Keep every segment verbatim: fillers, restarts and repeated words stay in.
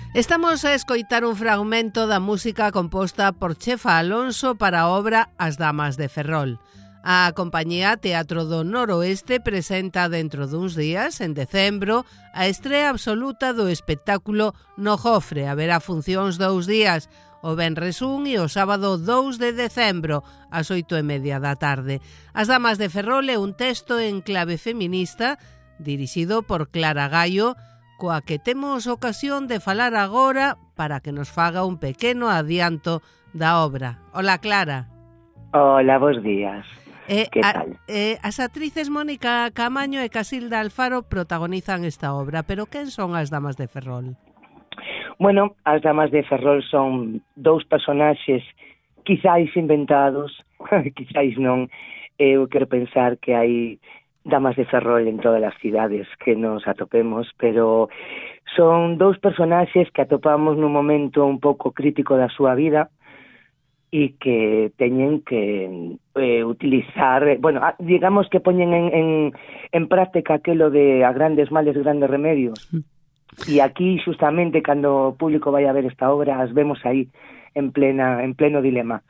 Estamos a escoitar un fragmento da música composta por Chefa Alonso para a obra As damas de Ferrol. A compañía Teatro do Noroeste presenta dentro duns días, en decembro, a estrea absoluta do espectáculo No Jofre. Haberá funcións dous días, o venres un e o sábado dous de decembro, ás oito e media da tarde. As damas de Ferrol é un texto en clave feminista, dirixido por Clara Gallo, coa que temos ocasión de falar agora para que nos faga un pequeno adianto da obra. Hola, Clara. Hola, bons días. Eh, que a, tal? Eh, as actrices Mónica Camaño e Casilda Alfaro protagonizan esta obra, pero quen son as damas de Ferrol? Bueno, as damas de Ferrol son dous personaxes quizáis inventados, quizáis non. Eu quero pensar que hai damas de Ferrol en todas as cidades que nos atopemos, pero son dous personaxes que atopamos nun momento un pouco crítico da súa vida e que teñen que eh, utilizar, bueno, digamos que poñen en, en, en práctica aquelo de a grandes males, grandes remedios. E aquí, justamente, cando o público vai a ver esta obra, as vemos aí, en plena en pleno dilema.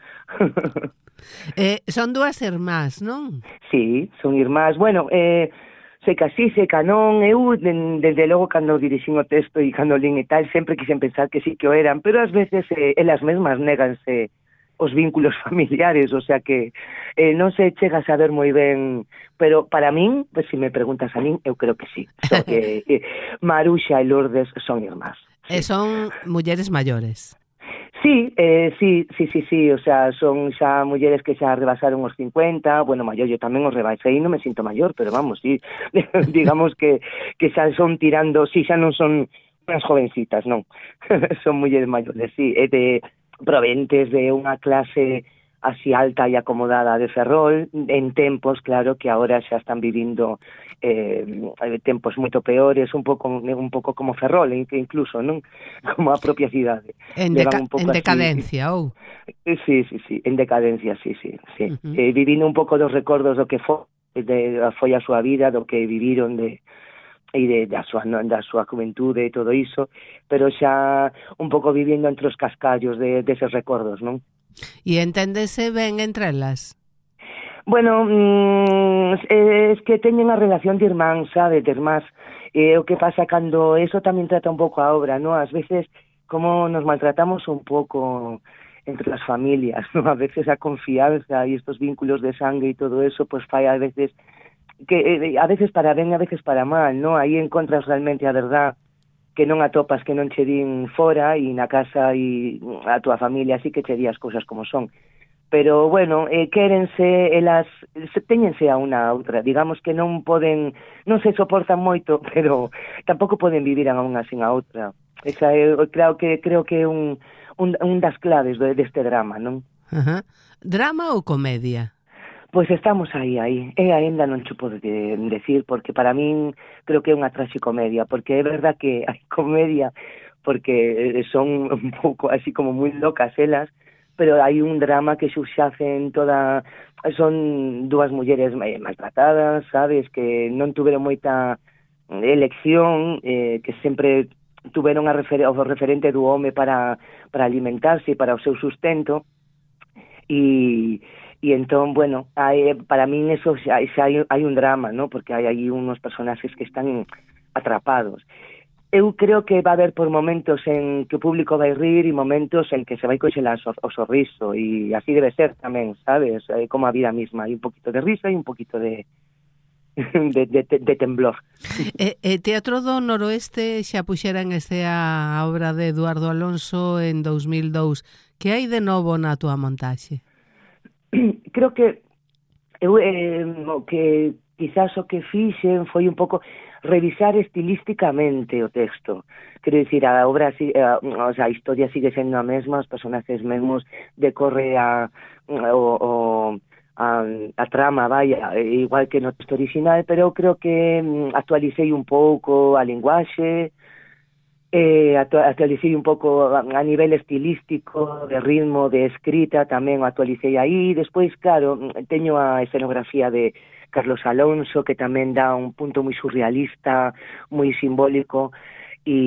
eh, son dúas irmás, non? Sí, son irmás. Bueno, eh, seca sí, seca non. Eu, de, desde logo, cando dirixín o texto e cando lín e tal, sempre quixen pensar que sí que o eran, pero ás veces eh, elas mesmas néganse os vínculos familiares, o sea que eh, non se chega a saber moi ben, pero para min, pues, se me preguntas a min, eu creo que sí. So, que eh, Maruxa e Lourdes son irmás. Sí. E son mulleres maiores. Sí, eh, sí, sí, sí, sí, o sea, son xa mulleres que xa rebasaron os cincuenta, bueno, maior, yo tamén os rebasei, non me sinto maior, pero vamos, sí, digamos que, que xa son tirando, sí, xa non son unhas jovencitas, non, son mulleres maiores, sí, e de provenientes de unha clase así alta e acomodada de Ferrol, en tempos, claro, que agora xa están vivindo eh, tempos moito peores, un pouco un pouco como Ferrol, incluso, non? Como a propia cidade. En, deca un pouco en decadencia, ou? Oh. Sí, sí, sí, en decadencia, sí, sí, sí. Uh -huh. eh, vivindo un pouco dos recordos do que foi, de, foi a súa vida, do que viviron de e de, da, súa, da súa juventude e todo iso, pero xa un pouco vivindo entre os cascallos de, deses recordos, non? E enténdese ben entre elas? Bueno, mmm, es que teñen a relación de irmán, sabe, de irmás. E o que pasa cando eso tamén trata un pouco a obra, non? Ás veces, como nos maltratamos un pouco entre as familias, non? A veces a confianza e estos vínculos de sangue e todo eso, pues fai a veces que eh, a veces para ben, a veces para mal, non? Aí encontras realmente a verdad que non atopas, que non che din fora e na casa e a túa familia así que che di as cousas como son. Pero, bueno, eh, quérense, elas teñense a unha a outra, digamos que non poden, non se soportan moito, pero tampouco poden vivir a unha sin a outra. Esa é, creo que creo que é un, un, un das claves deste drama, non? Uh -huh. Drama ou comedia? Pois estamos aí, aí. E ainda non cho podo de, decir, porque para min creo que é unha traxicomedia, porque é verdad que hai comedia, porque son un pouco así como moi locas elas, pero hai un drama que subxace en toda... Son dúas mulleres maltratadas, sabes, que non tuveron moita elección, eh, que sempre tuveron a refer o referente do home para, para alimentarse e para o seu sustento, e... E entón, bueno, hai, para min eso xa, xa hai, hai un drama, ¿no? Porque hai aí unos personaxes que están atrapados. Eu creo que va a haber por momentos en que o público vai rir e momentos en que se vai coxelar o, o sorriso, e así debe ser tamén, sabes? É como a vida misma, hai un poquito de risa e un poquito de de, de, de temblor. E, e Teatro do Noroeste xa puxera en escena a obra de Eduardo Alonso en dous mil dous. Que hai de novo na túa montaxe? Creo que eu eh, o que quizás o que fixen foi un pouco revisar estilísticamente o texto. Quero dicir, a obra, a, o sea, a historia sigue sendo a mesma, os personaxes mesmos, decorre a o, o a, a trama, vaya, igual que no texto original, pero creo que actualicei un pouco a linguaxe, Eh, actualicei un pouco a, a nivel estilístico, de ritmo, de escrita, tamén o actualicei aí. Despois, claro, teño a escenografía de Carlos Alonso, que tamén dá un punto moi surrealista, moi simbólico, e, e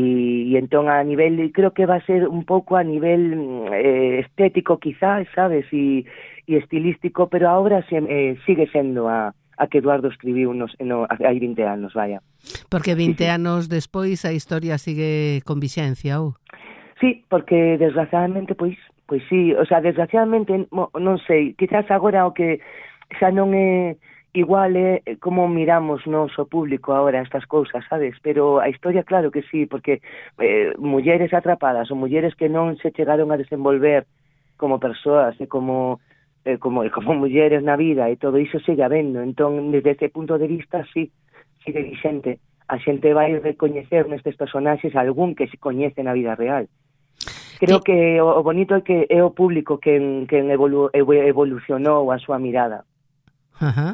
y entón a nivel, creo que va a ser un pouco a nivel eh, estético quizás, sabes, e, e estilístico, pero a obra se, eh, sigue sendo a, a que Eduardo escribiu nos, no, hai vinte anos, vaya. Porque vinte sí, sí. anos despois a historia sigue con vixencia, ou? Sí, porque desgraciadamente, pois, pois sí, o sea, desgraciadamente, non sei, quizás agora o que xa non é igual é como miramos nos o público agora estas cousas, sabes? Pero a historia claro que sí, porque eh, mulleres atrapadas ou mulleres que non se chegaron a desenvolver como persoas e como eh, como como mulleres na vida e todo iso sigue habendo. Entón, desde ese punto de vista, sí, sigue vixente. A xente vai recoñecer nestes personaxes algún que se coñece na vida real. Creo que o bonito é que é o público quen, quen evolu, evolucionou a súa mirada. Ajá.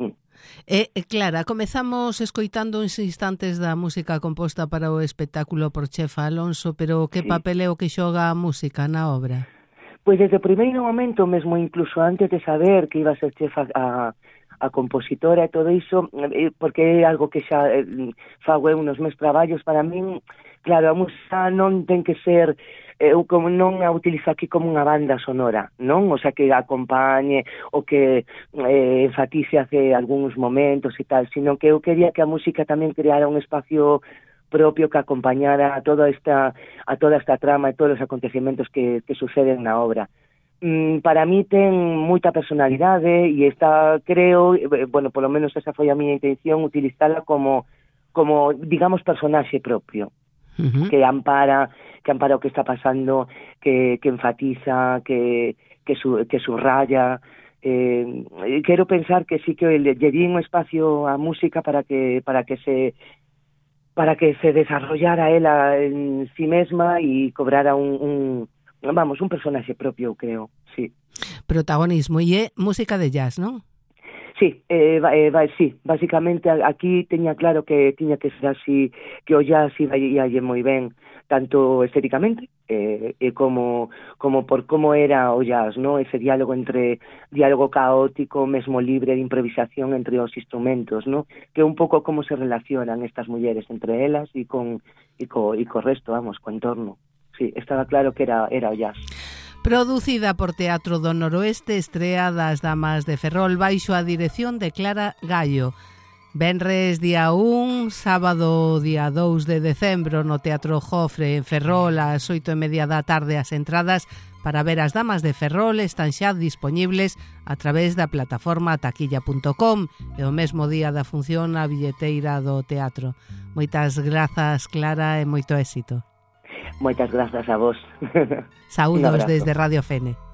E, Clara, comezamos escoitando uns instantes da música composta para o espectáculo por Chefa Alonso, pero que sí. papel é o que xoga a música na obra? Pois desde o primeiro momento, mesmo incluso antes de saber que iba a ser Chefa a, a compositora e todo iso, porque é algo que xa eh, fago eu nos meus traballos, para min, claro, a música non ten que ser eu como non a utilizo aquí como unha banda sonora, non? O sea, que acompañe o que eh, enfatice hace algúns momentos e tal, sino que eu quería que a música tamén creara un espacio propio que acompañara a toda esta a toda esta trama e todos os acontecimentos que, que suceden na obra. Mm, para mí ten moita personalidade e está, creo, eh, bueno, polo menos esa foi a miña intención, utilizala como, como digamos, personaxe propio. Uh-huh. que ampara que ampara o que está pasando, que, que enfatiza, que, que, su, que subraya. Eh, quero pensar que sí que lle di un espacio á música para que para que se para que se desarrollara ela en sí mesma e cobrara un, un vamos, un personaxe propio, creo, sí. Protagonismo, e é música de jazz, non? Sí, eh, eh, sí, básicamente aquí teña claro que tiña que ser así, que o jazz iba ia moi ben, tanto estéticamente eh, e como como por como era o jazz, ¿no? Ese diálogo entre diálogo caótico, mesmo libre de improvisación entre os instrumentos, ¿no? Que un pouco como se relacionan estas mulleres entre elas e con e co e co resto, vamos, co entorno. Sí, estaba claro que era era o jazz. Producida por Teatro do Noroeste, estrea das Damas de Ferrol baixo a dirección de Clara Gallo. Venres día un, sábado día dous de decembro no Teatro Jofre en Ferrol ás oito e media da tarde. As entradas para ver as Damas de Ferrol están xa disponibles a través da plataforma taquilla punto com e o mesmo día da función a billeteira do teatro. Moitas grazas, Clara, e moito éxito. Moitas grazas a vos. Saúdos desde Radio Fene.